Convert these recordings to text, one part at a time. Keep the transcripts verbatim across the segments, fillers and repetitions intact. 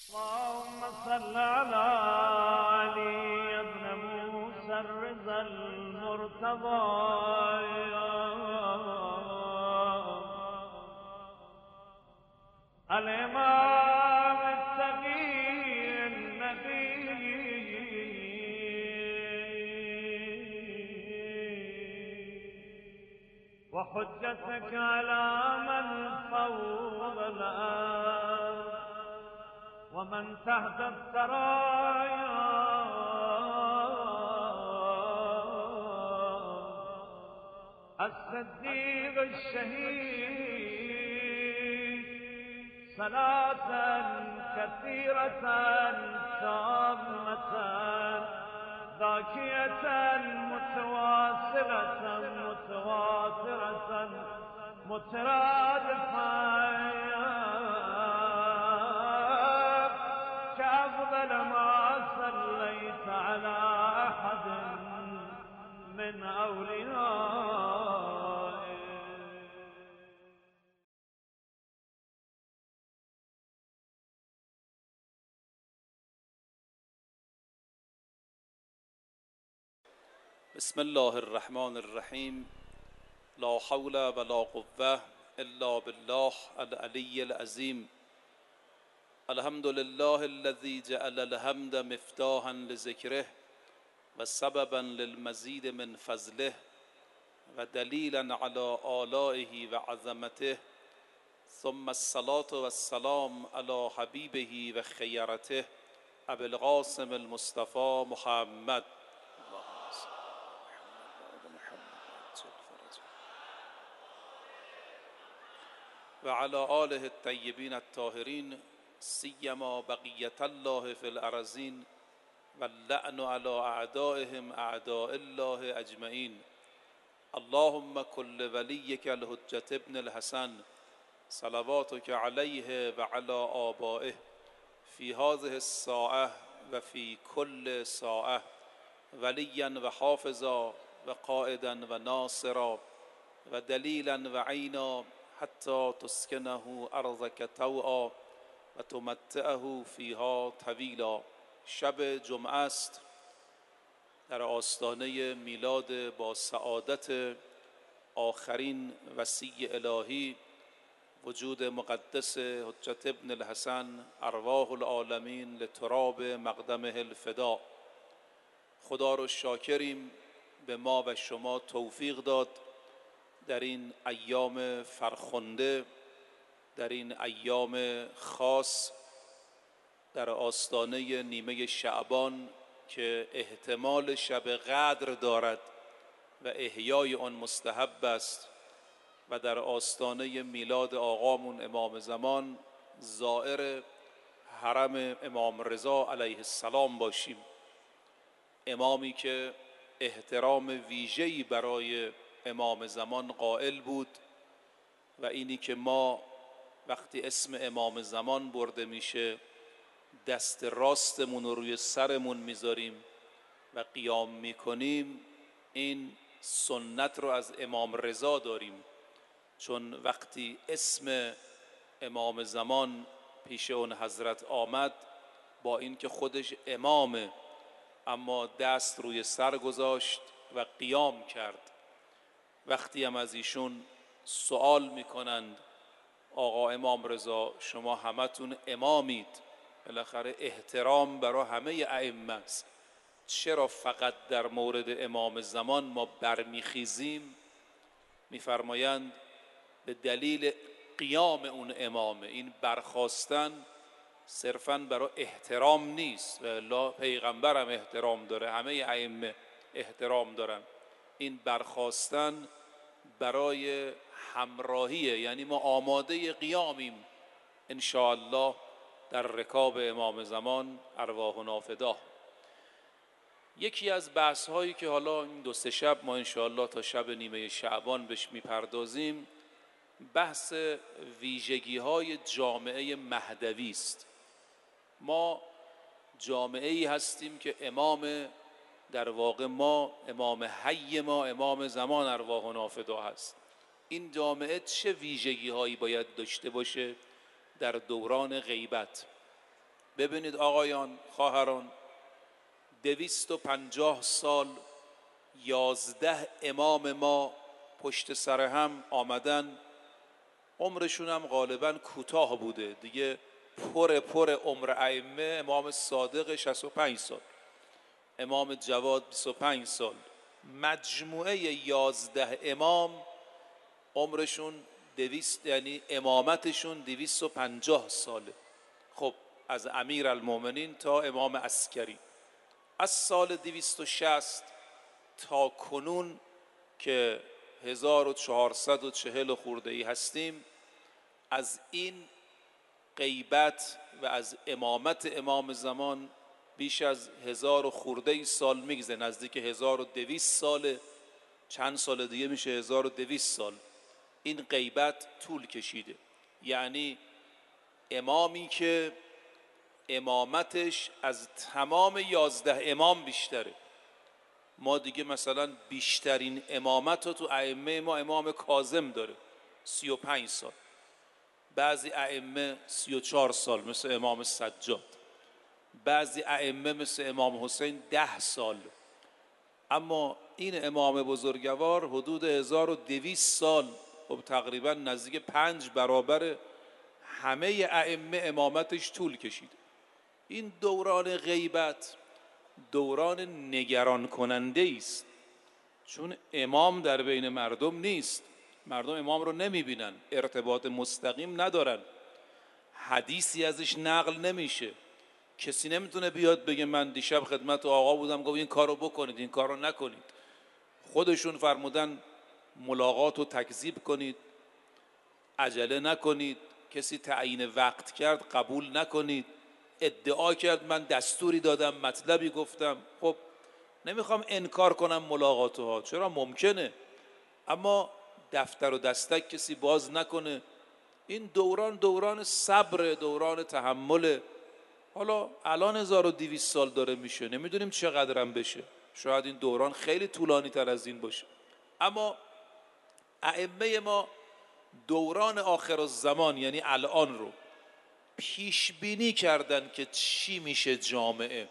اللهم صل على علي بن موسى الرضا المرتضى الإمام التقي النبي وحجتك على من فوض الأرض ومن تحت الثرايا الصديق الشهيد صلاة كثيرة تامة ذاكية متواصلة متواترة مترادفة كأفضل ما صليت على أحد من أوليائك. بسم الله الرحمن الرحیم. لا حول ولا قوة الا بالله العلی العظیم. الحمد لله الذي جعل الحمد مفتاحا لذکره و سببا للمزید من فضله و دلیلا على آلائه و عظمته، ثم الصلاة والسلام على حبیبه و خیرته ابی القاسم المصطفى محمد و علی آله الطیبین الطاهرین، سیما بقیة الله فی الارضین و اللعن علی اعدائهم اعداء الله اجمعین. اللهم کل ولیک الحجة ابن الحسن صلواتک علیه و علی آبائه فی هذه الساعة و فی کل ساعة ولیا و حافظا و قائدا و ناصرا و دلیلا و عینا حتی تسکنه ارضک طوعا و تمتعه فیها طویلا. شب جمعه است، در آستانه میلاد با سعادت آخرین وصی الهی وجود مقدس حجة ابن الحسن ارواح العالمین لتراب مقدمه الفدا. خدا رو شاکریم به ما و شما توفیق داد در این ایام فرخنده، در این ایام خاص، در آستانه نیمه شعبان که احتمال شب قدر دارد و احیای آن مستحب است، و در آستانه میلاد آقامون امام زمان زائر حرم امام رضا علیه السلام باشیم. امامی که احترام ویژه‌ای برای امام زمان قائل بود و اینی که ما وقتی اسم امام زمان برده میشه دست راستمون رو روی سرمون میذاریم و قیام میکنیم، این سنت رو از امام رضا داریم، چون وقتی اسم امام زمان پیش اون حضرت آمد با اینکه خودش امامه اما دست روی سر گذاشت و قیام کرد. وقتی هم از ایشون سوال میکنند آقا امام رضا شما همتون امامید، بالاخره احترام برای همه ائمه است، چرا فقط در مورد امام زمان ما برمیخیزیم؟ میفرمایند به دلیل قیام اون امامه. این برخاستن صرفاً برای احترام نیست، والله پیغمبرم احترام داره، همه ائمه احترام دارن. این برخاستن برای همراهیه، یعنی ما آماده قیامیم ان شاء الله در رکاب امام زمان ارواحنا فدا. یکی از بحث هایی که حالا این دو سه شب ما ان شاء الله تا شب نیمه شعبان بهش میپردازیم، بحث ویژگی های جامعه مهدوی است. ما جامعه ای هستیم که امام، در واقع ما امام حی، ما امام زمان ارواحنا فدا هست. این جامعه چه ویژگی هایی باید داشته باشه در دوران غیبت؟ ببینید آقایان، خواهران، دویست و پنجاه سال یازده امام ما پشت سر هم آمدن، عمرشون هم غالباً کوتاه بوده دیگه، پر پر عمر ائمه. امام صادق شصت و پنج سال، امام جواد بیست و پنج سال، مجموعه یازده امام عمرشون دویست، یعنی امامتشون دویست و پنجاه ساله. خب از امیر المؤمنین تا امام عسکری، از سال دویست و شصت تا کنون که هزار و چهارصد و چهل خورده ای هستیم، از این غیبت و از امامت امام زمان بیش از هزار و خورده ای سال میگذره، نزدیک هزار و دویست ساله. چند سال دیگه میشه هزار و دویست سال. این غیبت طول کشیده، یعنی امامی که امامتش از تمام یازده امام بیشتره. ما دیگه مثلا بیشترین امامت رو تو ائمه ما امام کاظم داره، سی و پنج سال. بعضی ائمه سی و چهار سال مثل امام سجاد، بعضی ائمه مثل امام حسین ده سال. اما این امام بزرگوار حدود هزار و دویست سال، خب تقریبا نزدیک پنج برابر همه ائمه امامتش طول کشید. این دوران غیبت دوران نگران کننده است، چون امام در بین مردم نیست، مردم امام رو نمیبینن، ارتباط مستقیم ندارن، حدیثی ازش نقل نمیشه، کسی نمیتونه بیاد بگه من دیشب خدمت آقا بودم گفت این کارو بکنید این کارو نکنید. خودشون فرمودن ملاقات رو تکذیب کنید، عجله نکنید، کسی تعیین وقت کرد قبول نکنید، ادعا کرد من دستوری دادم مطلبی گفتم. خب نمیخوام انکار کنم ملاقاتها، چرا ممکنه، اما دفتر و دستک کسی باز نکنه. این دوران دوران صبر، دوران تحمل. حالا الان هزار و دویست سال داره میشه، نمیدونیم چقدرم بشه، شاید این دوران خیلی طولانی تر از این باشه. اما ائمه ما دوران آخر الزمان یعنی الان رو پیش بینی کردن که چی میشه جامعه.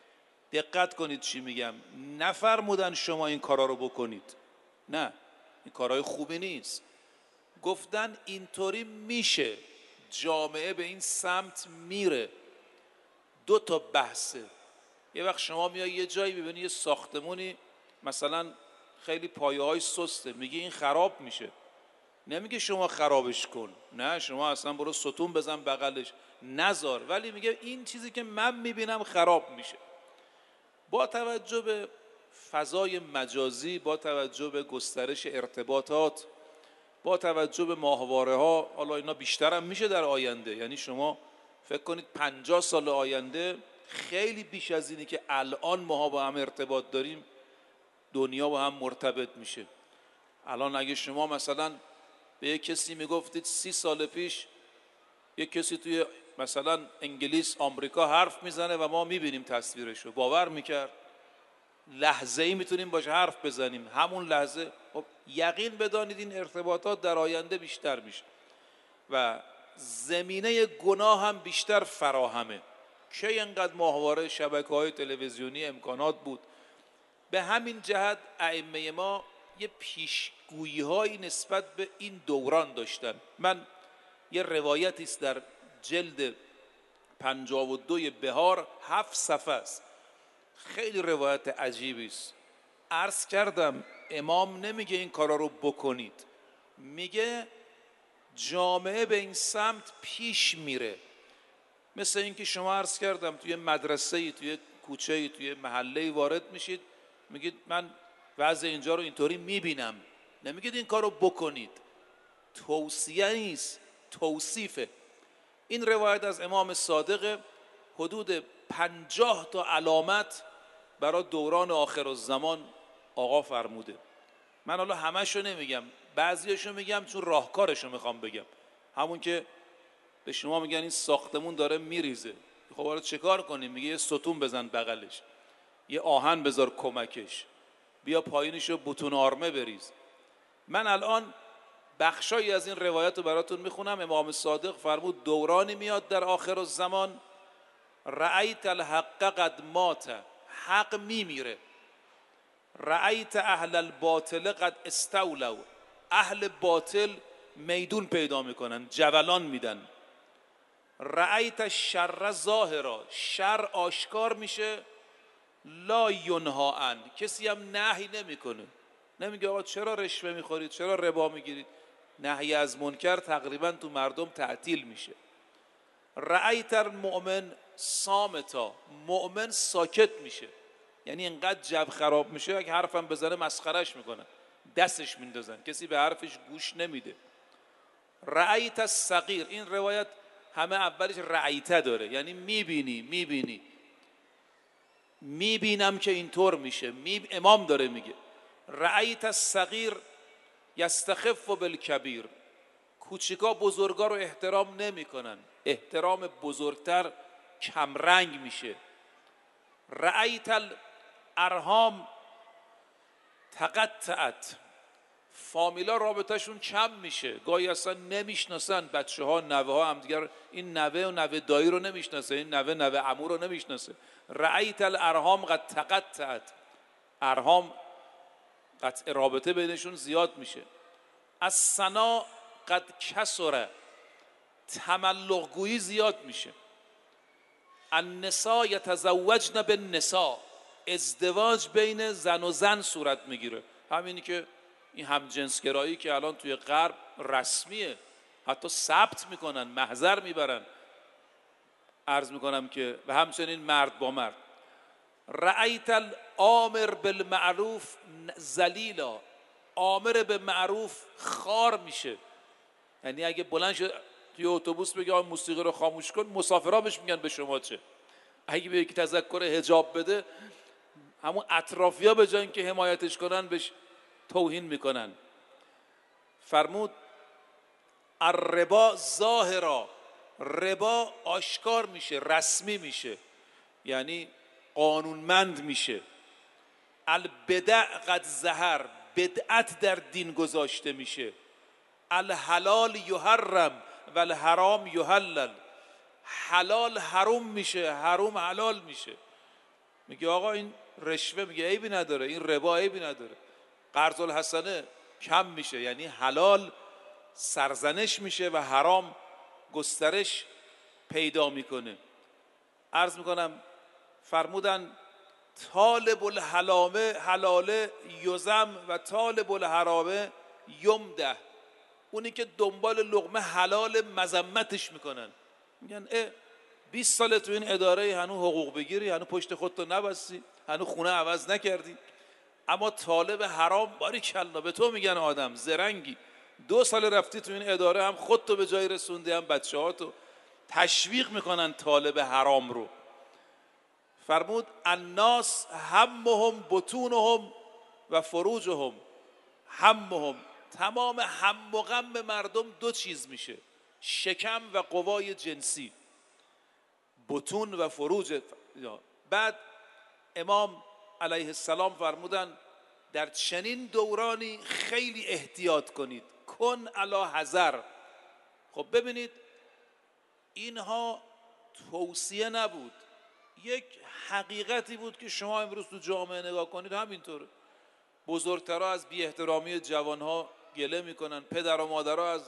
دقت کنید چی میگم، نفرمودن شما این کارا رو بکنید، نه این کارهای خوبی نیست، گفتن اینطوری میشه، جامعه به این سمت میره. دو تا بحثه. یه وقت شما میای یه جایی ببینی یه ساختمونی مثلا خیلی پایه های سسته، میگی این خراب میشه، نمیگه شما خرابش کن، نه شما اصلا برو ستون بزن بغلش نذار، ولی میگه این چیزی که من میبینم خراب میشه. با توجه به فضای مجازی، با توجه به گسترش ارتباطات، با توجه به ماهواره ها، حالا اینا بیشتر هم میشه در آینده، یعنی شما فکر کنید پنجاه سال آینده خیلی بیش از اینی که الان ما با هم ارتباط داریم دنیا با هم مرتبط میشه. الان اگه شما مثلا به یک کسی میگفتید سی سال پیش یک کسی توی مثلا انگلیس آمریکا حرف میزنه و ما میبینیم تصویرشو، باور میکرد؟ لحظه ای میتونیم باشه حرف بزنیم، همون لحظه. خب یقین بدانید این ارتباطات در آینده بیشتر میشه و زمینه گناه هم بیشتر فراهمه. که اینقدر ماهواره، شبکه‌های تلویزیونی، امکانات بود. به همین جهت ائمه ما یه پیشگویی‌هایی نسبت به این دوران داشتن. من یه روایتی است در جلد پنجاه و دو بهار، هفت صفحه است، خیلی روایت عجیبی است. عرض کردم امام نمیگه این کارا رو بکنید، میگه جامعه به این سمت پیش میره. مثل اینکه شما عرض کردم توی مدرسه‌ای، توی کوچه‌ای، توی محله‌ای وارد میشید، میگید من وضع اینجا رو اینطوری میبینم، نمیگید این کار رو بکنید. توصیه نیست، توصیفه. این روایت از امام صادق حدود پنجاه تا علامت برای دوران آخر الزمان آقا فرموده. من حالا همشو نمیگم، بعضیاشو میگم چون راهکارشو میخوام بگم. همون که به شما میگن این ساختمون داره میریزه، خب حالا چه کار کنیم؟ میگه یه ستون بزن بغلش، یه آهن بذار کمکش، بیا پایینشو بتون آرمه بریز. من الان بخشایی از این روایت رو براتون میخونم. امام صادق فرمود دورانی میاد در آخر الزمان رأیت الحق قد مات، حق میمیره. رأیت اهل الباطل قد استولوا، اهل باطل میدون پیدا میکنن، جولان میدن. رأیت الشر ظاهرا، شر آشکار میشه. لا ینها عن، کسی هم نهی نمیکنه، نمیگه آقا چرا رشوه میخورید، چرا ربا میگیرید. نهی از منکر تقریبا تو مردم تعطیل میشه. رأیت المؤمن صامتا، مؤمن ساکت میشه، یعنی اینقدر جو خراب میشه اگه حرفم بزنه مسخرش میکنن، دستش میندازن، کسی به حرفش گوش نمیده. رأیت الصغیر، این روایت همه اولش رأیته داره، یعنی میبینی میبینی میبینم که اینطور میشه. می... امام داره میگه رأیت الصغیر یستخف بالکبیر، کوچیکا بزرگا رو احترام نمیکنن، احترام بزرگتر کمرنگ میشه. رأیت الارحام تقطعت، فامیلا رابطهشون کم میشه، گاهی اصلا نمیشناسن، بچه ها نوه ها هم دیگر، این نوه و نوه دایی رو نمیشناسه، این نوه نوه عمو رو نمیشناسه. رأیت الارحام قد تقطعت، ارحام قطع رابطه بینشون زیاد میشه. از ثنا قد کسره، تملق گویی زیاد میشه. النساء یتزوجن بالنساء، ازدواج بین زن و زن صورت میگیره. همینی که این همجنسگرایی که الان توی غرب رسمیه، حتی ثبت میکنن، محضر میبرن. عرض میکنم که و همچنین مرد با مرد. رأیت الامر بالمعروف ذلیلا، آمر به معروف خار میشه، یعنی اگه بلند شد توی اتوبوس بگه آقا موسیقی رو خاموش کن، مسافرها بهش میگن به شما چه. اگه به یکی تذکر حجاب بده، همون اطرافیا به جای اینکه حمایتش کنن بهش توهین میکنن. فرمود الربا ظاهرا، ربا آشکار میشه، رسمی میشه، یعنی قانونمند میشه. البدع قد ظهر، بدعت در دین گذاشته میشه. الحلال یحرم و الحرام یحلل، حلال حرام میشه، حرام حلال میشه. میگه آقا این رشوه، میگه عیبی نداره، این ربا عیبی نداره. قرض الحسنه کم میشه، یعنی حلال سرزنش میشه و حرام گسترش پیدا میکنه. عرض میکنم فرمودن طالب الحلامه حلاله یزم و طالب الحرامه یمده، اونی که دنبال لقمه حلال مذمتش میکنن. میگن اه بیست ساله تو این اداره هنو حقوق بگیری، هنو پشت خودتو نبستی، هنو خونه عوض نکردی، اما طالب حرام باریکلا به تو میگن آدم زرنگی، دو سال رفتی تو این اداره، هم خودتو به جای رسوندی هم بچه هاتو، تشویق میکنن طالب حرام رو. فرمود الناس همهم بطونهم و فروجهم، همهم، تمام هم و غم مردم دو چیز میشه، شکم و قوای جنسی، بطون و فروج. بعد امام علیه السلام فرمودن در چنین دورانی خیلی احتیاط کنید، کن علی حذر. خب ببینید اینها توصیه نبود، یک حقیقتی بود که شما امروز تو جامعه نگاه کنید همینطوره. بزرگترها از بی احترامی جوانها گله میکنن، پدر و مادرها از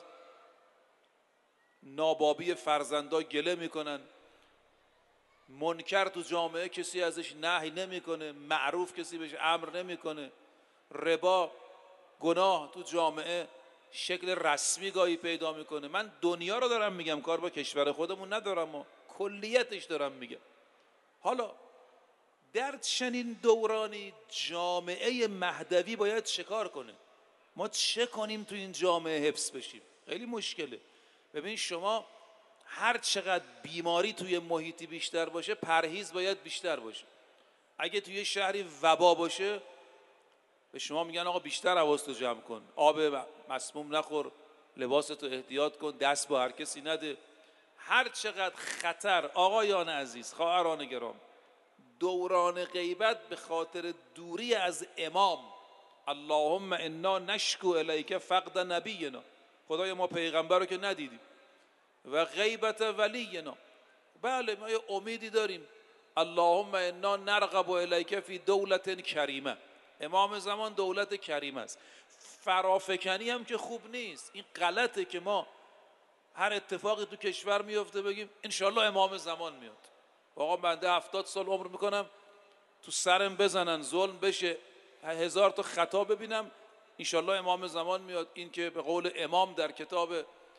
نابابی فرزندا گله میکنن. منکر تو جامعه کسی ازش نهی نمیکنه، معروف کسی بهش امر نمیکنه. ربا گناه تو جامعه شکل رسمی گاهی پیدا میکنه. من دنیا رو دارم میگم، کار با کشور خودمون ندارم، و کلیتش دارم میگم. حالا در چنین دورانی جامعه مهدوی باید چه کار کنه؟ ما چه کنیم تو این جامعه حفظ بشیم؟ خیلی مشکله. ببین شما هر چقدر بیماری توی محیطی بیشتر باشه، پرهیز باید بیشتر باشه. اگه توی شهری وبا باشه به شما میگن آقا بیشتر حواستو جمع کن، آب مسموم نخور، لباستو احتیاط کن، دست با هر کسی نده. هر چقدر خطر آقایان عزیز، خواهران گرام، دوران غیبت به خاطر دوری از امام، اللهم انا نشکو الیک فقد نبینا، خدای ما پیغمبر رو که ندیدیم، و غیبت ولینا، بله ما یه امیدی داریم. اللهم انا نرغب الیک فی دولت کریمه. امام زمان دولت کریم است. فرافکنی هم که خوب نیست. این غلطه که ما هر اتفاقی تو کشور میفته بگیم انشالله امام زمان میاد. آقا بنده هفتاد سال عمر میکنم تو سرم بزنن ظلم بشه هزار تا خطا ببینم انشالله امام زمان میاد. این که به قول امام در کتاب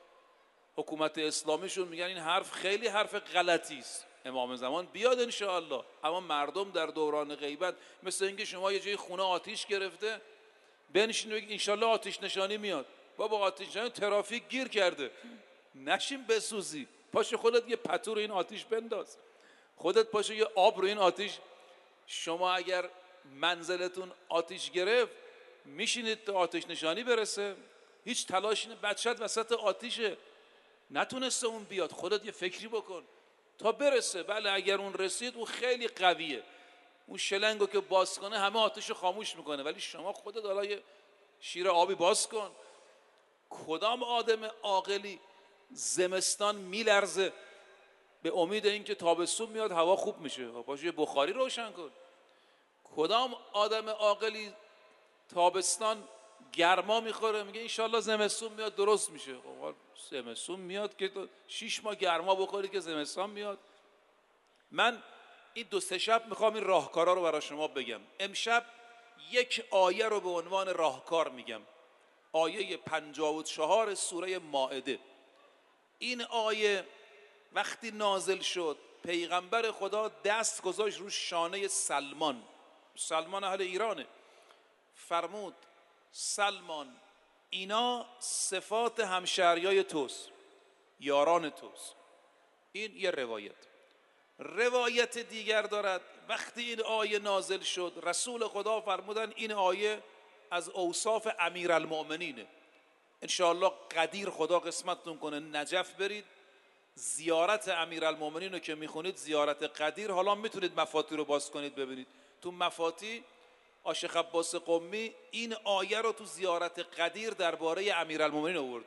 حکومت اسلامیشون میگن این حرف خیلی حرف غلطی است، امام زمان بیاد انشالله. اما مردم در دوران غیبت مثل اینکه شما یه جای خونه آتیش گرفته بنشین بگید انشالله آتش نشانی میاد. بابا آتش نشانی ترافیک گیر کرده، نشین بسوزی، پاشو خودت یه پتو رو این آتیش بنداز، خودت پاشو یه آب رو این آتیش. شما اگر منزلتون آتیش گرفت میشینید تا آتش نشانی برسه، هیچ تلاشی نه، بچت وسط آتیشه نتونسته اون بیاد، خودت یه فکری بکن تا برسه. بله اگر اون رسید اون خیلی قویه، اون شلنگو که باز کنه همه آتیشو خاموش میکنه، ولی شما خودت حالا یه شیر آبی باز کن. کدام آدم عاقلی زمستان میلرزه به امید اینکه تابستون میاد هوا خوب میشه؟ پاشو یه بخاری روشن کن. کدام آدم عاقلی تابستان گرما میخوره میگه انشالله زمستون میاد درست میشه؟ زمستون میاد که تو شیش ماه گرما بخوری که زمستان میاد؟ من این دو سه شب میخوام این راهکارا رو برای شما بگم. امشب یک آیه رو به عنوان راهکار میگم، آیه پنجاه و چهار سوره مائده. این آیه وقتی نازل شد پیغمبر خدا دست گذاشت رو شانه سلمان، سلمان اهل ایرانه، فرمود سلمان اینا صفات همشهریای توست، یاران توست. این یه روایت. روایت دیگر دارد وقتی این آیه نازل شد رسول خدا فرمودن این آیه از اوصاف امیرالمؤمنینه. انشاءالله قدیر خدا قسمتتون کنه نجف برید زیارت امیرالمؤمنین رو که میخونید، زیارت قدیر، حالا میتونید مفاتی رو باز کنید ببینید تو مفاتی آشیخ عباس قمی این آیه رو تو زیارت قدیر درباره امیرالمؤمنین آورد.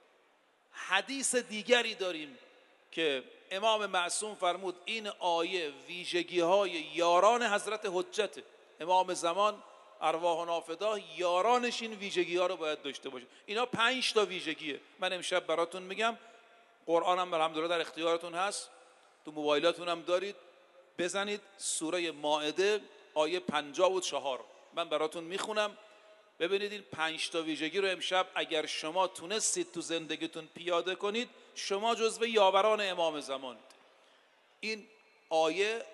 حدیث دیگری داریم که امام معصوم فرمود این آیه ویژگی های یاران حضرت حجت امام زمان ارواح نافدا، یارانش این ویژگی ها رو باید داشته باشه. اینا پنج تا ویژگیه. من امشب براتون میگم، قرآن هم الحمدلله در اختیارتون هست، تو موبایلاتون هم دارید، بزنید سوره مائده آیه پنجاه و چهار، من براتون میخونم ببینید این پنج تا ویژگی رو امشب اگر شما تونستید تو زندگیتون پیاده کنید شما جزو یاوران امام زمانید. این آیه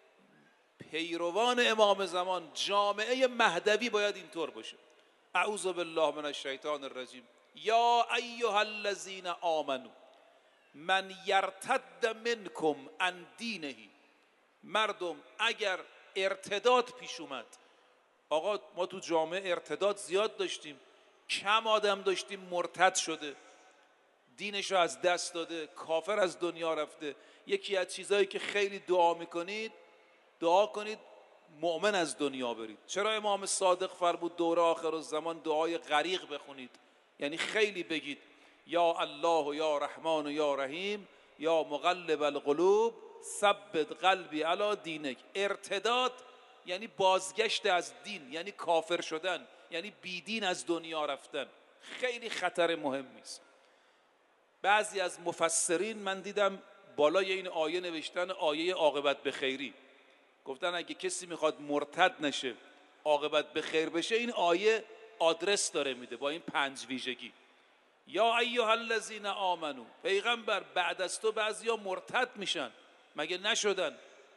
پیروان امام زمان، جامعه مهدوی باید اینطور باشه. اعوذ بالله من الشیطان الرجیم. یا ایها الذین آمنو من یرتد منکم عن دینه. مردم اگر ارتداد پیش اومد، آقا ما تو جامعه ارتداد زیاد داشتیم، کم آدم داشتیم مرتد شده دینشو از دست داده کافر از دنیا رفته. یکی از چیزایی که خیلی دعا میکنید دعا کنید مؤمن از دنیا برید. چرا امام صادق فرمود دور آخر الزمان دعای غریق بخونید، یعنی خیلی بگید یا الله و یا رحمان و یا رحیم یا مقلب القلوب ثبت قلبی علی دینک. ارتداد یعنی بازگشت از دین، یعنی کافر شدن، یعنی بیدین از دنیا رفتن، خیلی خطر مهمی است. بعضی از مفسرین من دیدم بالای این آیه نوشتن آیه عاقبت به خیری، گفتن اگه کسی میخواد مرتد نشه عاقبت به خیر بشه این آیه آدرس داره میده با این پنج ویژگی. یا ایها الذین آمنو، پیغمبر بعد از تو بعضیا مرتد میشن، مگه نشدن؟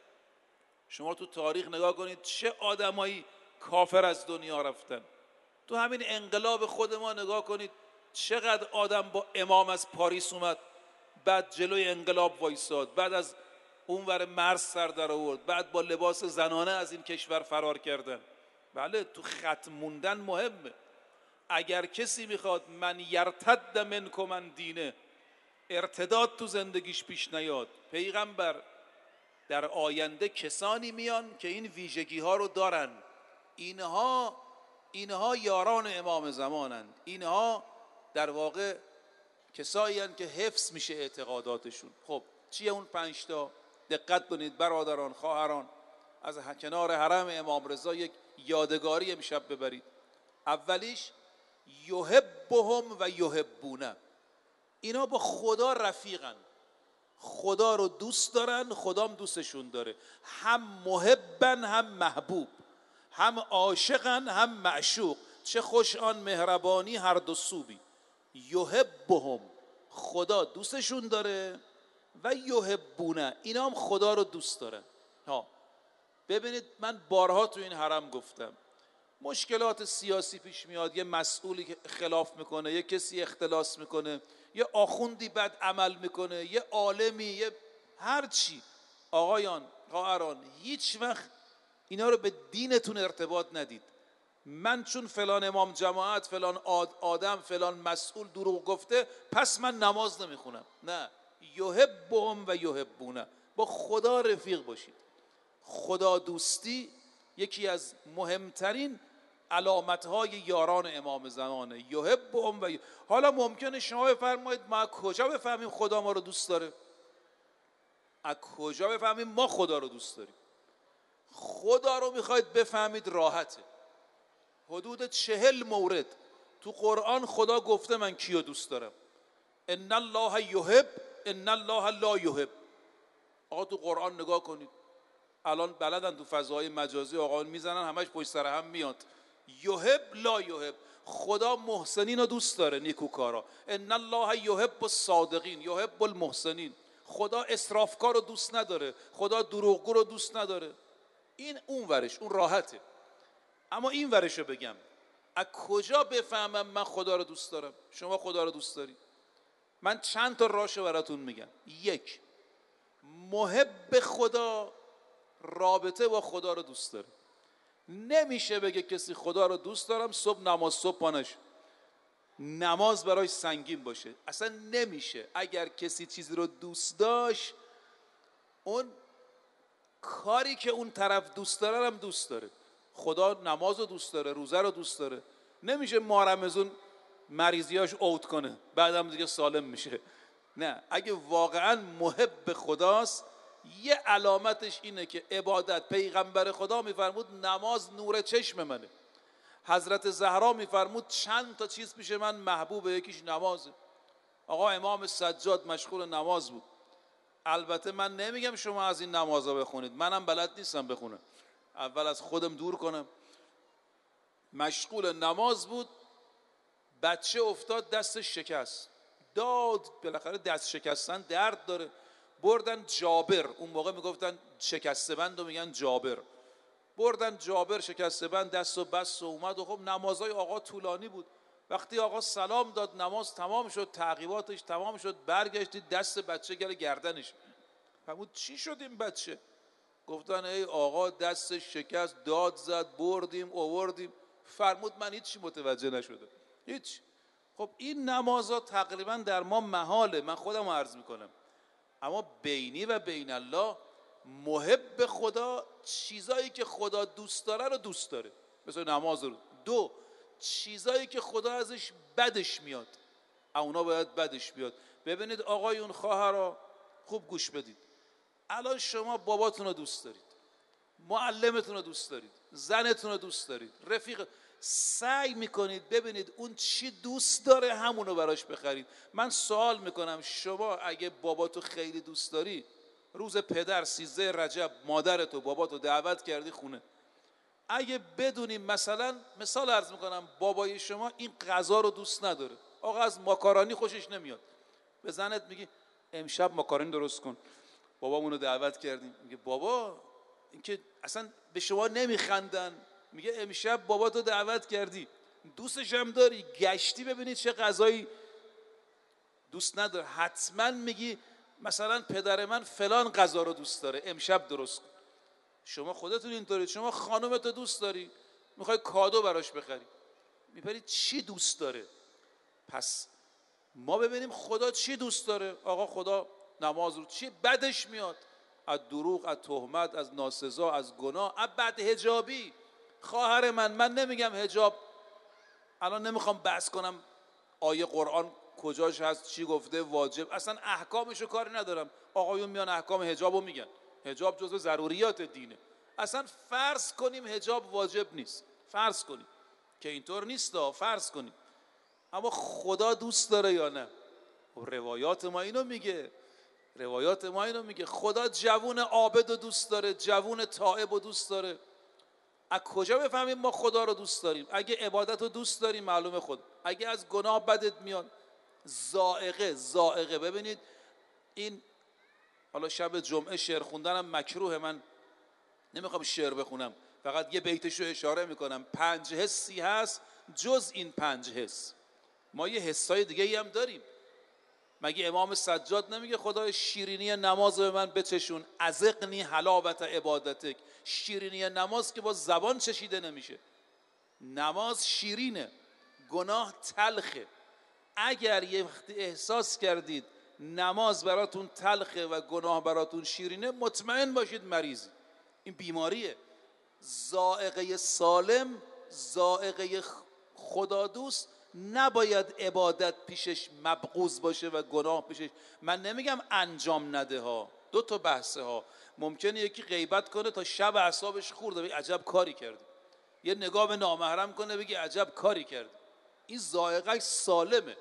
شما تو تاریخ نگاه کنید چه آدمایی کافر از دنیا رفتن. تو همین انقلاب خود ما نگاه کنید چقدر آدم با امام از پاریس اومد بعد جلوی انقلاب وایساد، بعد از اونور مرز سر در آورد، بعد با لباس زنانه از این کشور فرار کردن. بله تو خط موندن مهمه. اگر کسی میخواد من یرتد منکم عن دینه، ارتداد تو زندگیش پیش نیاد، پیغمبر در آینده کسانی میان که این ویژگی ها رو دارن، اینها اینها یاران امام زمانند، اینها در واقع کسایی هستند که حفظ میشه اعتقاداتشون. خب چیه اون پنج تا؟ دقت کنید برادران، خواهران، از کنار حرم امام رضا یک یادگاری امشب ببرید. اولیش یحبهم و یحبونه، اینا با خدا رفیقن، خدا رو دوست دارن، خدا هم دوستشون داره، هم محبن هم محبوب، هم عاشقن هم معشوق. چه خوش آن مهربانی هر دو سوبی. یحبهم، خدا دوستشون داره، و یحبونه، اینا هم خدا رو دوست دارن. ها ببینید من بارها تو این حرم گفتم، مشکلات سیاسی پیش میاد، یه مسئولی که خلاف میکنه، یه کسی اختلاس میکنه، یه آخوندی بد عمل میکنه، یه عالمی، یه هر چی. آقایان، خواهران، هیچ وقت اینا رو به دینتون ارتباط ندید. من چون فلان امام جماعت، فلان آدم، فلان مسئول دروغ گفته پس من نماز نمیخونم. نه، یحبهم و یحبونه، با خدا رفیق باشید. خدا دوستی یکی از مهمترین علامتهای یاران امام زمانه. یحبهم و ی... حالا ممکنه شما بفرمایید ما از کجا بفهمیم خدا ما رو دوست داره؟ از کجا بفهمیم ما خدا رو دوست داریم؟ خدا رو میخواید بفهمید راحته. حدود چهل مورد تو قرآن خدا گفته من کیو دوست دارم. ان الله یحب ان الله لا یحب. آقا تو قرآن نگاه کنید، الان بلدن تو فضاهای مجازی آقایان میزنن همش پشت سر هم میاد. یحب لا یحب، خدا محسنین رو دوست داره، نیکوکارا. ان الله یحب الصادقین یحب المحسنین. خدا اسرافکار رو دوست نداره، خدا دروغگو رو دوست نداره. این اون ورش، اون راحته. اما این ورش رو بگم، از کجا بفهمم من خدا رو دوست دارم؟ شما خدا رو دوست داری؟ من چند تا راهشو براتون میگم. یک، محب خدا رابطه با خدا رو دوست داره. نمیشه بگه کسی خدا رو دوست دارم صبح نماز صبح پانش نماز برای سنگین باشه، اصلا نمیشه. اگر کسی چیزی رو دوست داشت، اون کاری که اون طرف دوست داره هم دوست داره. خدا نماز رو دوست داره، روزه رو دوست داره. نمیشه ماه رمضان مریضیاش اوت کنه بعدم دیگه سالم میشه. نه، اگه واقعا محب خداست، یه علامتش اینه که عبادت، پیغمبر خدا میفرمود نماز نور چشم منه. حضرت زهرا میفرمود چند تا چیز پیش من محبوبه، یکیش نمازه. آقا امام سجاد مشغول نماز بود. البته من نمیگم شما از این نمازها بخونید، منم بلد نیستم بخونم، اول از خودم دور کنم. مشغول نماز بود، بچه افتاد دستش شکست، داد، بالاخره دست شکستن درد داره. بردن جابر، اون موقع میگفتن شکسته بند و میگن جابر. بردن جابر شکسته بند، دست و بس و اومد. و خب نمازهای آقا طولانی بود. وقتی آقا سلام داد، نماز تمام شد، تعقیباتش تمام شد، برگشتی دست بچه گل گردنش. فرمود چی شد این بچه؟ گفتن ای آقا دستش شکست، داد زد، بردیم آوردیم. فرمود من هیچی متوجه نشدم، هیچ. خب این نمازها تقریبا در ما محاله، من خودم عرض میکنم. اما بینی و بین الله، محب خدا چیزایی که خدا دوست داره رو دوست داره، مثل نماز رو. دو، چیزایی که خدا ازش بدش میاد، اونا باید بدش بیاد. ببینید آقایون، خواهرها، خوب گوش بدید. الان شما باباتون رو دوست دارید، معلمتون رو دوست دارید، زنتون رو دوست دارید، رفیق، سعی میکنید ببینید اون چی دوست داره همونو براش بخرید. من سوال میکنم شما اگه باباتو خیلی دوست داری، روز پدر سیزده رجب مادرتو باباتو دعوت کردی خونه، اگه بدونیم مثلا مثال عرض میکنم بابای شما این غذا رو دوست نداره، آقا از ماکارونی خوشش نمیاد، به زنت میگی امشب ماکارونی درست کن، بابامونو دعوت کردیم، میگه بابا این که اصلا به شما نمیخندن، میگه امشب باباتو دعوت کردی، دوستش هم داری، گشتی ببینید چه غذایی دوست نداره، حتما میگی مثلا پدر من فلان غذا رو دوست داره امشب درست کن. شما خودتون اینطورید، شما خانومتو دوست داری، میخوای کادو براش بخری، میپری چی دوست داره. پس ما ببینیم خدا چی دوست داره. آقا خدا نماز رو چی بدش میاد؟ از دروغ، از تهمت، از ناسزا، از گناه، از بدحجابی. خواهر من من نمیگم حجاب، الان نمیخوام بحث کنم آیه قرآن کجاش هست، چی گفته، واجب، اصلا احکامشو کاری ندارم. آقایون میان احکام حجابو میگن، حجاب جزو ضروریات دینه. اصلا فرض کنیم حجاب واجب نیست، فرض کنیم که اینطور نیست، فرض کنیم، اما خدا دوست داره یا نه؟ روایات ما اینو میگه، روایات ما اینو میگه خدا جوون عابد رو دوست داره، جوون تائب رو دوست داره. از کجا بفهمیم ما خدا رو دوست داریم؟ اگه عبادت رو دوست داریم معلومه خود. اگه از گناه بدت میاد، زائقه زائقه ببینید این، حالا شب جمعه شعر خوندنم مکروه، من نمیخوام شعر بخونم، فقط یه بیتشو اشاره میکنم. پنج حسی هست جز این پنج حس، ما یه حسای دیگه ای هم داریم. مگه امام سجاد نمیگه خدای شیرینی نماز به من بچشون، ازقنی حلاوت عبادتک؟ شیرینی نماز که با زبان چشیده نمیشه. نماز شیرینه، گناه تلخه. اگر یه وقتی احساس کردید نماز براتون تلخه و گناه براتون شیرینه، مطمئن باشید مریضی، این بیماریه. ذائقه سالم، ذائقه خدا دوست، نباید عبادت پیشش مبغوض باشه و گناه پیشش. من نمیگم انجام نده ها، دو تا بحثه ها. ممکنه یکی غیبت کنه تا شب اعصابش خورده بگه عجب کاری کردی، یه نگاه به نامحرم کنه بگه عجب کاری کردی، این ذائقه سالمه.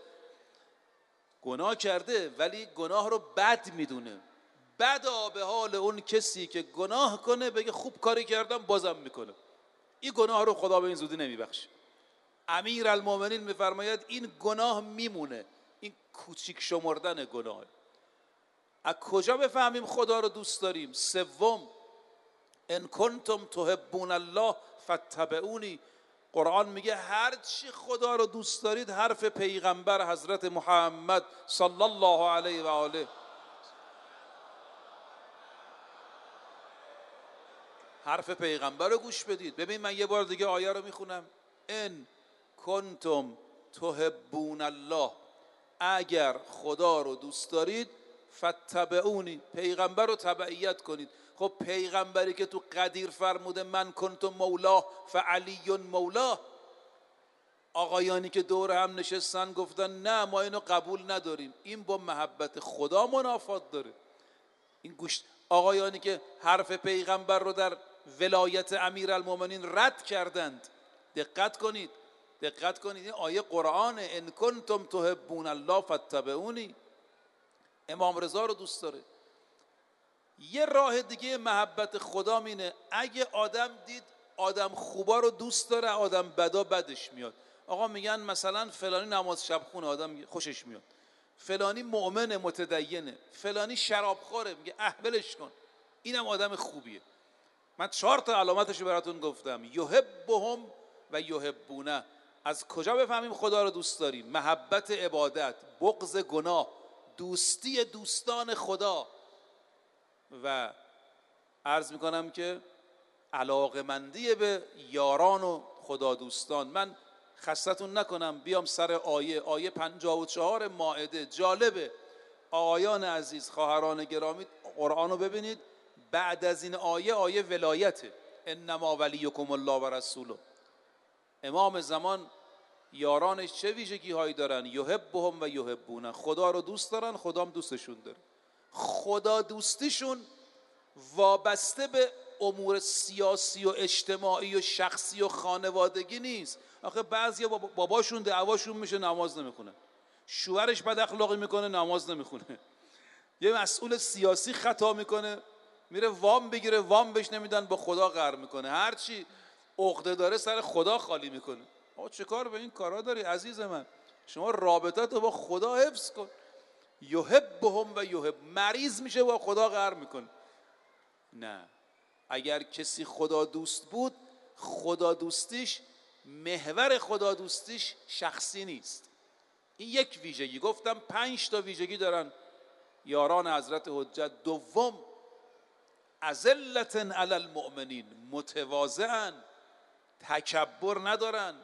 گناه کرده ولی گناه رو بد میدونه. بدا به حال اون کسی که گناه کنه بگه خوب کاری کردم بازم میکنه، این گناه رو خدا به این زودی نمیبخشه. امیر المومنین میفرماید این گناه میمونه، این کوچیک شمردن گناه. از کجا بفهمیم خدا رو دوست داریم؟ سوم، ان کنتم تحبون الله فاتبعونی. قرآن میگه هر چی خدا رو دوست دارید حرف پیغمبر حضرت محمد صلی الله علیه و آله، حرف پیغمبر رو گوش بدید. ببین من یه بار دیگه آیه رو میخونم، ان کنتم تحبون الله، اگر خدا رو دوست دارید، فاتبعونی، پیغمبر رو تبعیت کنید. خب پیغمبری که تو قدیر فرموده من کنتم مولاه فعلی مولاه، آقایانی که دور هم نشستن گفتن نه ما اینو قبول نداریم، این با محبت خدا منافات داره. این گوش، آقایانی که حرف پیغمبر رو در ولایت امیرالمومنین رد کردند، دقت کنید، دقت کنید، این آیه قرآن، ان کنتم تحبون الله فاتبعونی. امام رضا رو دوست داره. یه راه دیگه محبت خدا مینه، اگه آدم دید آدم خوبا رو دوست داره، آدم بدا بدش میاد. آقا میگن مثلا فلانی نماز شب خونه، آدم خوشش میاد، فلانی مؤمن متدینه، فلانی شرابخوره، میگه احولش کن، اینم آدم خوبیه. من چهار تا علامتشو براتون گفتم، یحبهم و یحبونه. از کجا بفهمیم خدا رو دوست داریم؟ محبت عبادت، بغض گناه، دوستی دوستان خدا. و عرض میکنم که علاقمندی به یاران و خدا دوستان. من خستتون نکنم بیام سر آیه آیه پنجاه و چهار مائده. جالبه آقایان عزیز، خواهران گرامی، قرآن رو ببینید، بعد از این آیه آیه ولایته، انما ولیکم الله و رسوله. امام زمان یارانش چه ویژگی هایی دارن؟ یحبهم و یحبونه، خدا رو دوست دارن، خدا هم دوستشون داره. خدا دوستیشون وابسته به امور سیاسی و اجتماعی و شخصی و خانوادگی نیست. آخه بعضیا باباشون دعواشون میشه نماز نمیخونه، شوهرش بد اخلاقی میکنه نماز نمیخونه، یه مسئول سیاسی خطا میکنه میره وام بگیره، وام بهش نمیدن، با خدا قهر میکنه، هرچی عقده داره سر خدا خالی میکنه. آقا چه کار به این کارا داری عزیز من؟ شما رابطت رو با خدا حفظ کن. یحبهم و یحب، مریض میشه با خدا قهر میکنه. نه، اگر کسی خدا دوست بود، خدا دوستیش، محور خدا دوستیش شخصی نیست. این یک ویژگی. گفتم پنج تا ویژگی دارن یاران حضرت حجت. دوم، اذلة علی المؤمنین، متواضعن، تکبر ندارن،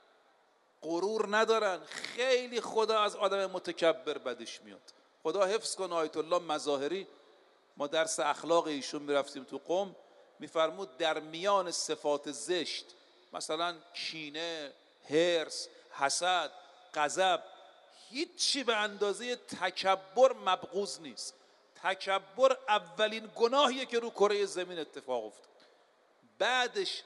غرور ندارن. خیلی خدا از آدم متکبر بدش میاد. خدا حفظ کن آیت الله مظاهری، ما درس اخلاق ایشون میرفتیم تو قم، میفرمود در میان صفات زشت مثلا کینه، حرص، حسد، غضب، هیچی به اندازه تکبر مبغوض نیست. تکبر اولین گناهیه که رو کره زمین اتفاق افتاد. بعدش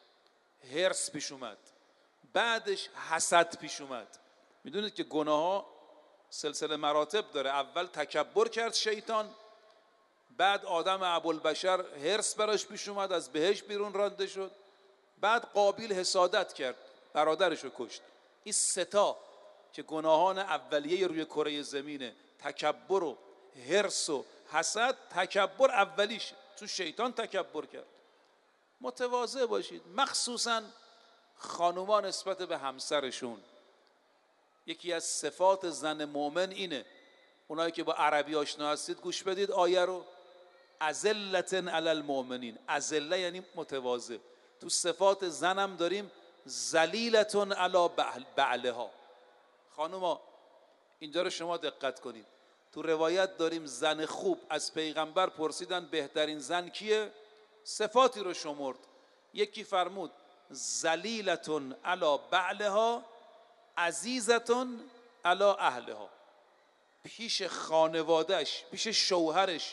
حرص پیش اومد، بعدش حسد پیش اومد. میدونید که گناه ها سلسله مراتب داره. اول تکبر کرد شیطان، بعد آدم ابوالبشر حرص براش پیش اومد، از بهشت بیرون رانده شد، بعد قابیل حسادت کرد، برادرش رو کشت. این سه تا که گناهان اولیه روی کره زمینه، تکبر و حرص و حسد. تکبر اولیش تو شیطان تکبر کرد. متواضع باشید، مخصوصا خانوما نسبت به همسرشون. یکی از صفات زن مؤمن اینه. اونایی که با عربی آشنا هستید گوش بدید آیه رو. اذلة علی المؤمنین. اذله یعنی متواضع. تو صفات زنم داریم ذلیلة علی بعلها. خانوما اینجا رو شما دقت کنید. تو روایت داریم زن خوب، از پیغمبر پرسیدن بهترین زن کیه؟ صفاتی رو شمرد. یکی فرمود ذلیلة علی بعلها عزیزة علی اهلها. پیش خانوادهش، پیش شوهرش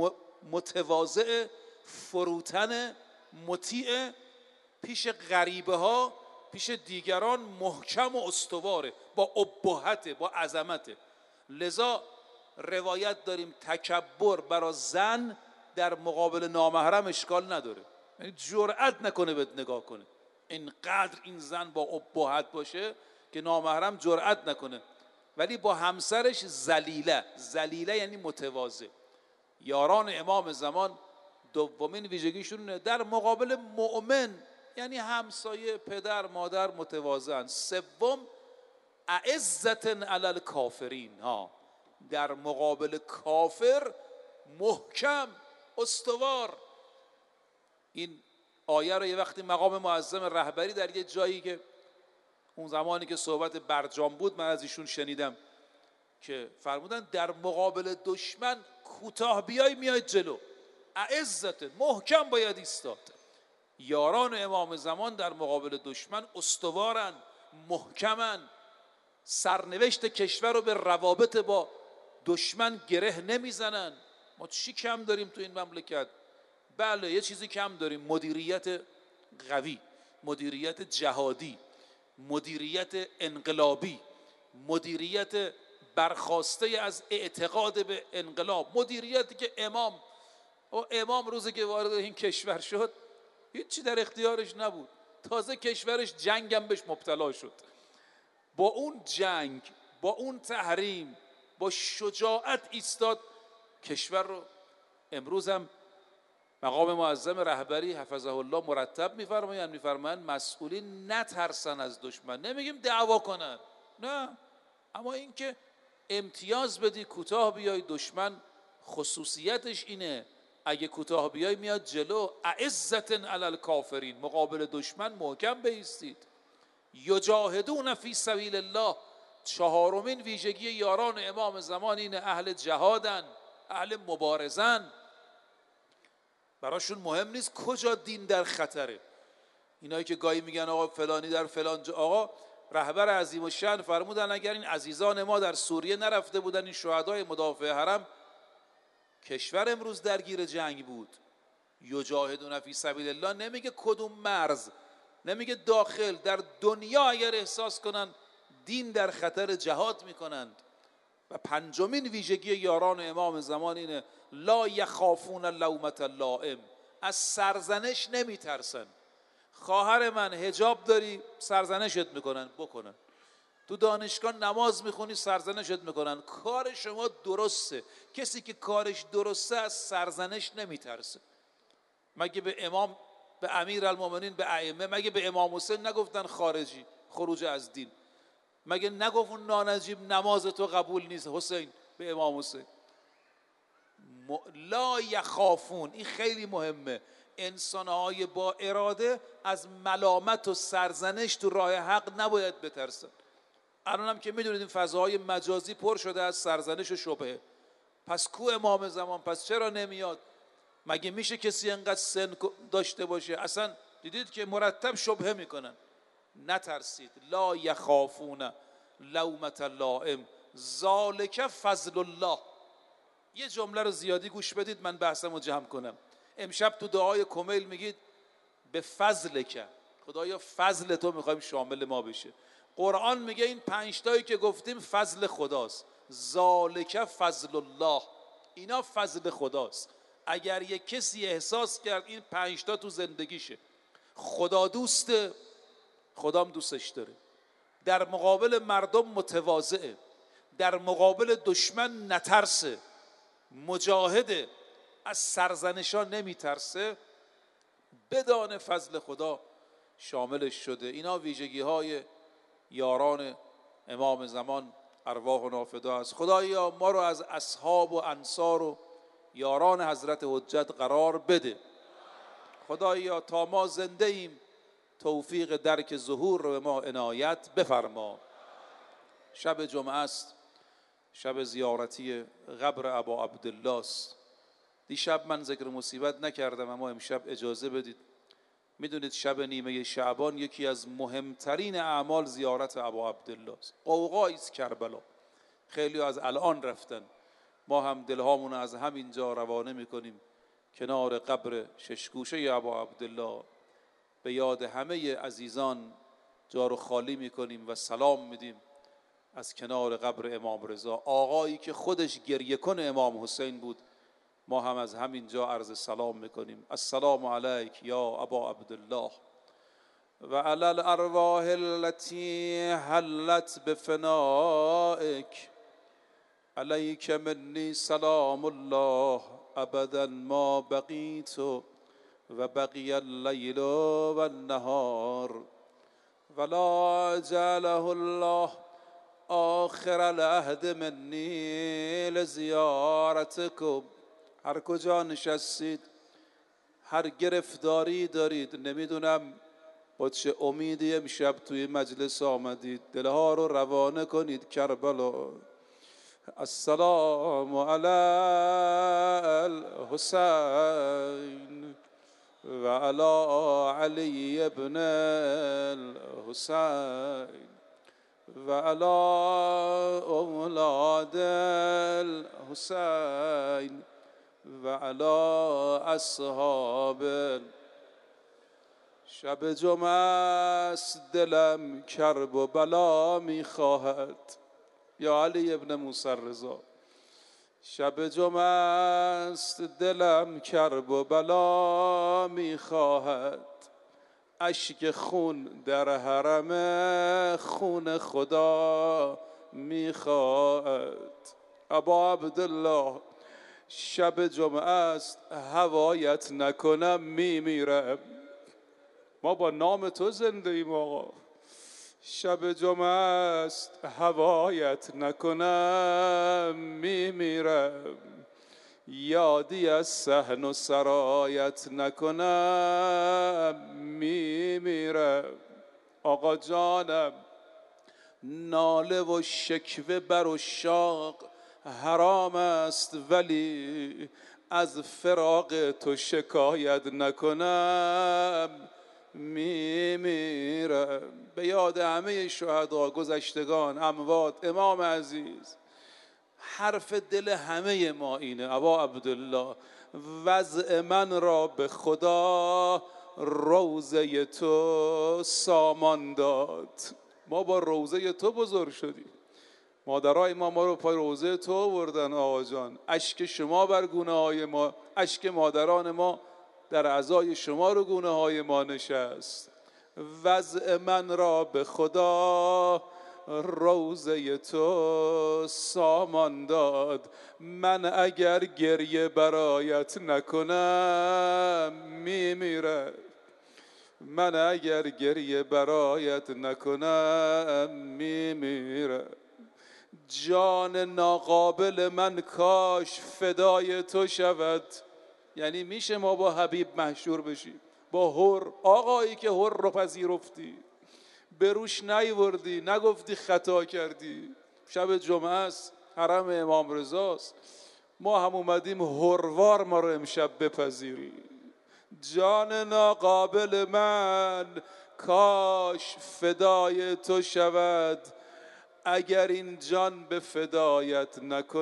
متواضع، فروتن، مطیع، پیش غریبه ها، پیش دیگران محکم و استواره، با ابهت، با عظمت. لذا روایت داریم تکبر برای زن در مقابل نامحرم اشکال نداره، یعنی جرأت نکنه بهت نگاه کنه. اینقدر این زن با ابهت باشه که نامحرم جرأت نکنه. ولی با همسرش ذلیله. ذلیله یعنی متواضع. یاران امام زمان دومین ویژگیشون در مقابل مؤمن، یعنی همسایه، پدر، مادر، متواضعن. سوم اعزة علی الکافرین. ها، در مقابل کافر محکم، استوار. این آیه رو یه وقتی مقام معظم رهبری در یه جایی که اون زمانی که صحبت برجام بود من از ایشون شنیدم که فرمودن در مقابل دشمن کوتاه بیای میای جلو، اعزت، محکم باید ایستاد. یاران امام زمان در مقابل دشمن استوارن، محکمن، سرنوشت کشور رو به روابط با دشمن گره نمیزنن. ما چی کم داریم تو این مملکت؟ بله یه چیزی کم داریم، مدیریت قوی، مدیریت جهادی، مدیریت انقلابی، مدیریت برخواسته از اعتقاد به انقلاب، مدیریتی که امام و امام روزی که وارد این کشور شد هیچی در اختیارش نبود، تازه کشورش جنگم بهش مبتلا شد. با اون جنگ، با اون تحریم، با شجاعت ایستاد کشور رو. امروز هم مقام معظم رهبری حفظه الله مرتب میفرمایند میفرمایند مسئولین نترسن از دشمن. نمیگیم دعوا کنن، نه، اما اینکه امتیاز بدی، کوتاه بیای. دشمن خصوصیتش اینه اگه کوتاه بیای میاد جلو. اعزة علی الکافرین، مقابل دشمن محکم بایستید. یجاهدون فی سبیل الله. چهارمین ویژگی یاران امام زمان اینه، اهل جهادن، اهل مبارزن. براشون مهم نیست کجا دین در خطره. اینایی که گاهی میگن آقا فلانی در فلان جا، آقا رهبر عظیم الشأن فرمودن اگر این عزیزان ما در سوریه نرفته بودن، این شهدای مدافع حرم، کشور امروز درگیر جنگ بود. یجاهدون فی سبیل الله نمیگه کدوم مرز، نمیگه داخل، در دنیا اگر احساس کنن دین در خطر جهاد میکنند. و پنجمین ویژگی یاران امام زمان اینه لا یخافون لومة اللائم. از سرزنش نمیترسن. خواهر من حجاب داری سرزنشت میکنن، بکنن. تو دانشگاه نماز میخونی سرزنشت میکنن. کار شما درسته. کسی که کارش درسته از سرزنش نمیترسه. مگه به امام، به امیر المومنین، به ائمه، مگه به امام حسین نگفتن خارجی، خروج از دین؟ مگه نگفت اون نانجیب نماز تو قبول نیست حسین به امام حسین؟ لا یخافون. این خیلی مهمه. انسانهای با اراده از ملامت و سرزنش تو راه حق نباید بترسن. الان هم که میدونید این فضاهای مجازی پر شده از سرزنش و شبهه. پس کو امام زمان؟ پس چرا نمیاد؟ مگه میشه کسی انقدر سن داشته باشه؟ اصلا دیدید که مرتب شبهه میکنن. نترسید. لا یخافون لومة اللائم. ذالک فضل الله. یه جمله رو زیادی گوش بدید من بحثمو جمع کنم. امشب تو دعای کمیل میگید به فضل که خدایا فضل تو میخوایم شامل ما بشه. قرآن میگه این پنج تایی که گفتیم فضل خداست. ذالک فضل الله، اینا فضل خداست. اگر یک کسی احساس کرد این پنج تا تو زندگیشه خدا دوسته، خدام دوستش داره، در مقابل مردم متواضعه، در مقابل دشمن نترسه، مجاهده، از سرزنشان نمیترسه، بدان فضل خدا شاملش شده. اینا ویژگی های یاران امام زمان ارواح و نافدا است. خدایا ما رو از اصحاب و انصار و یاران حضرت حجت قرار بده. خدایا تا ما زنده ایم توفیق درک ظهور رو به ما عنایت بفرما. شب جمعه است، شب زیارتی قبر ابا عبدالله است. دیشب من ذکر مصیبت نکردم اما امشب اجازه بدید. میدونید شب نیمه شعبان یکی از مهمترین اعمال زیارت ابا عبدالله است. قوقایی است کربلا، خیلی از الان رفتن، ما هم دلهامون از همینجا روانه میکنیم کنار قبر ششگوشه ابا عبدالله، به یاد همه عزیزان جا رو خالی میکنیم و سلام میدیم از کنار قبر امام رضا، آقایی که خودش گریه کن امام حسین بود. ما هم از همینجا عرض سلام میکنیم. السلام علیک یا ابا عبدالله و علی الارواح التي حلت بفنائک، علیک منی سلام الله ابدا ما بقیت و بقی اللیل و النهار ولا جعله الله آخر العهد منی لزیارتکم. هر کجا نشستید، هر گرفتاری دارید، نمیدونم با چه امیدی امشب توی مجلس آمدید، دلها رو روانه کنید کربلا. السلام علی الحسین و علی علی ابن الحسین و علی اولاد الحسین و علی اصحاب. شب جمعه است دلم کرب و بلا میخواهد یا علی ابن موسی رضا. شب جمعه است دلم کرب و بلا میخواهد، اشک خون در حرم خون خدا میخواهد. ابا عبدالله شب جمعه است هوایت نکنم میمیرم. ما با نام تو زنده ایم آقا. شب جمعه است هوایت نکنم میمیرم، یادی از صحن و سرایت نکنم میمیرم. آقا جانم ناله و شکوه بر عشاق حرام است، ولی از فراق تو شکایت نکنم میمیرم. به یاد همه شهدا، گذشتگان، اموات، امام عزیز، حرف دل همه ما اینه ابا عبدالله وضع من را به خدا روضه تو سامان داد. ما با روضه تو بزرگ شدیم، مادرای ما ما رو پای روضه تو آوردن آقا جان. اشک شما بر گونه های ما، اشک مادران ما در اعضای شما رو گونه های ما نشست. وضع من را به خدا روضه تو سامان داد. من اگر گریه برایت نکنم میمیرم، من اگر گریه برایت نکنم میمیرم. جان ناقابل من کاش فدای تو شود. یعنی میشه ما با حبیب محشور بشیم، با حر، آقایی که حر رو پذیرفتی، بروش نیوردی، نگفتی خطا کردی. شب جمعه است، حرم امام رضاست، ما هم اومدیم حروار ما رو امشب بپذیری. جان ناقابل من کاش فدای تو شود، اگر این جان به فدایت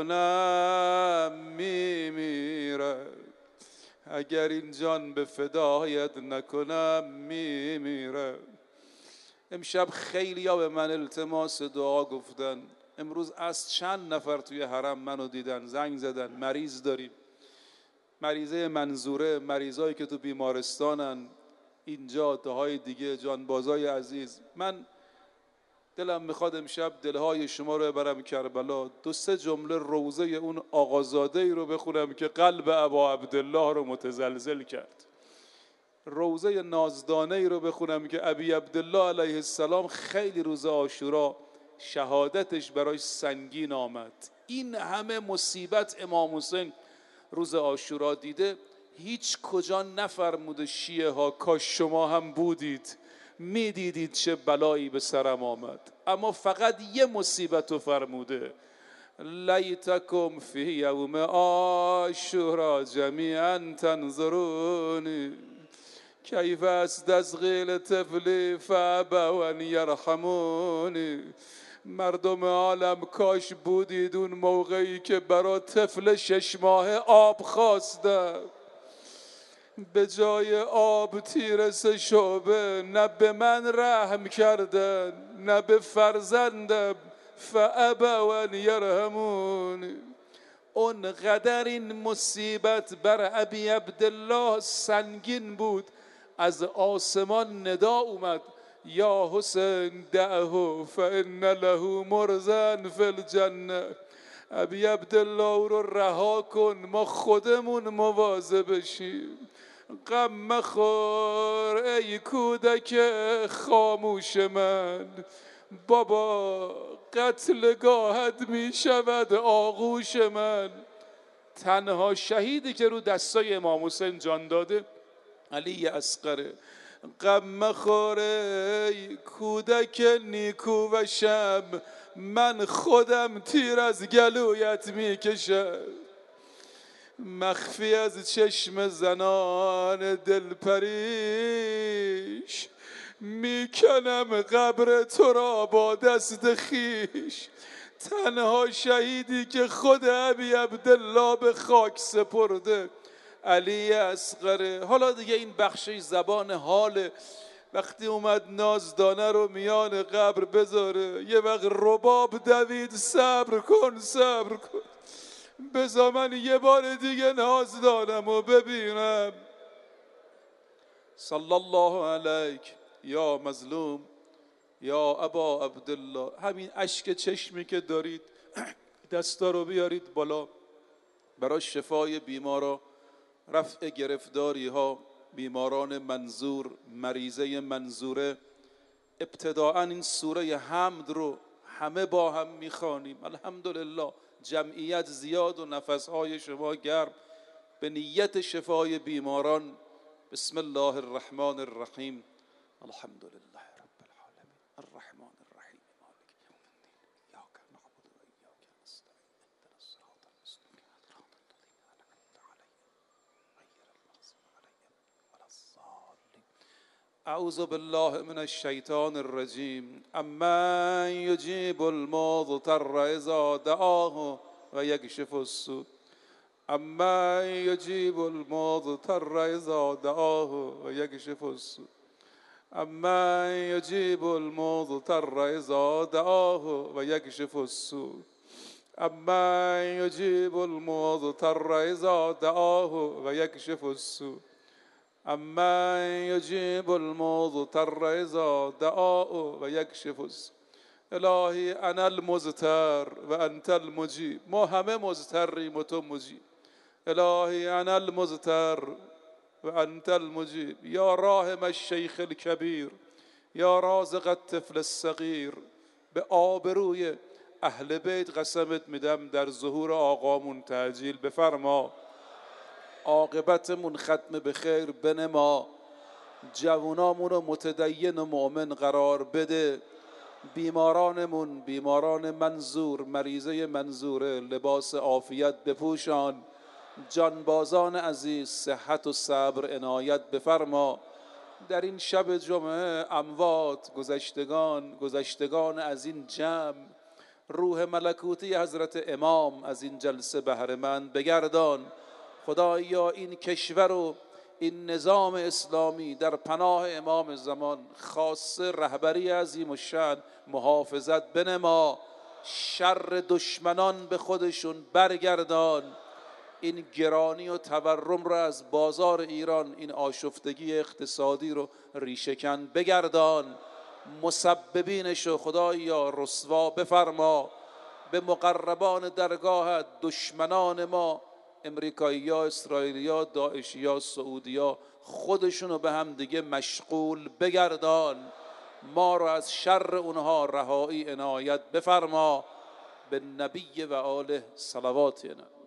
نکنم میمیرم، اگر این جان به فدایت نکنم میمیرم. امشب خیلی ها به من التماس دعا گفتن. امروز از چند نفر توی حرم منو دیدن، زنگ زدن مریض داریم، مریضه منظوره، مریضایی که تو بیمارستانن، اینجا دهای دیگه، جانبازای عزیز. من دلم میخواد امشب دلهای شما رو ببرم کربلا، دو سه جمله روضه اون آقازاده ای رو بخونم که قلب ابا عبدالله رو متزلزل کرد، روضه نازدانه ای رو بخونم که ابی عبدالله علیه السلام خیلی روز عاشورا شهادتش براش سنگین آمد. این همه مصیبت امام حسین روز عاشورا دیده، هیچ کجا نفرموده شیعه ها کاش شما هم بودید میدیدید چه بلایی به سرم آمد، اما فقط یه مصیبت رو فرموده، لیتکم فی یوم عاشورا جمیعا تنظرونی کیف استسقیل طفلی فابوا ان یرحمونی. مردم عالم کاش بودید اون موقعی که برا طفل شش ماه آب خواستم، به جای آب تیر سه شعبه، نه به من رحم کردن نه به فرزندم، فابوا ان یرحمونی. اون قدر این مصیبت بر ابی عبدالله سنگین بود، از آسمان ندا اومد یا حسین دعه فان له مرزا فی الجنه. ابی عبدالله رو رها کن، ما خودمون مواظب بشیم. غم مخور ای کودک خاموش من، بابا قتلگاهت می شود آغوش من. تنها شهیدی که رو دستای امام حسین جان داده علی اصغره. غم مخور ای کودک نیکو و شم، من خودم تیر از گلویت می کشم. مخفی از چشم زنان دلپریش، میکنم قبر تو را با دست خیش. تنها شهیدی که خود ابی عبدالله به خاک سپرده علی اصغره. حالا دیگه این بخشش زبان حاله، وقتی اومد نازدانه رو میان قبر بذاره، یه وقت رباب دوید صبر کن صبر کن، بذار من یه بار دیگه نازدانم رو ببینم. صلی الله علیک یا مظلوم یا ابا عبدالله. همین اشک چشمی که دارید دستا رو بیارید بالا برای شفای بیمارا، رفع گرفتاری ها، بیماران منظور، مریضه منظوره. ابتداعا این سوره حمد رو همه با هم میخوانیم. الحمدلله جمعیت زیاد و نفسهای شما گرم، به نیت شفای بیماران. بسم الله الرحمن الرحیم. الحمد لله رب العالمین الرحمن الرحیم مالک یوم الدین ایاک نعبد و ایاک نستعین اهدنا الصراط المستقیم صراط الذین انعمت علیهم غیر المغضوب علیهم ولا الضالین. اعوذ بالله من الشیطان الرجیم. اما یجیب المضطر اذا دعاه و یکشف السوء. اما یجیب المضطر اذا دعاه و یکشف السوء. اما یجیب المضطر اذا دعاه و یکشف السوء. اما یجیب المضطر اذا دعاه و یکشف السوء. اما یجیب المضطر اذا دعاه و یکشف السوء. الهی انا المضطر و انت المجیب. ما همه مضطریم و تو مجیب. الهی انا المضطر و انت المجیب. یا راحم الشیخ الکبیر، یا رازق الطفل الصغیر. به آبروی اهل بیت قسمت میدم در ظهور آقامون تعجیل بفرما، عاقبتمون ختم به خیر بنما، جوانامون رو متدین و مؤمن قرار بده، بیمارانمون بیماران منظور مریضه منظوره لباس عافیت بپوشان، جانبازان عزیز صحت و صبر عنایت بفرما. در این شب جمعه اموات گذشتگان گذشتگان از این جمع روح ملکوتی حضرت امام از این جلسه بهره‌مند بگردان. خدایا این کشور و این نظام اسلامی در پناه امام زمان خاصه رهبری عظیم الشأن محافظت بنما، شر دشمنان به خودشون برگردان، این گرانی و تورم رو از بازار ایران، این آشفتگی اقتصادی رو ریشه‌کن بگردان، مسببینش رو خدایا رسوا بفرما. به مقربان درگاهت دشمنان ما، امریکایی‌ها، اسرائیلی‌ها، داعشی‌ها، سعودی‌ها، خودشونو به هم دیگه مشغول بگردان. ما رو از شر اونها رهایی عنایت بفرما. به نبی و آله صلوات.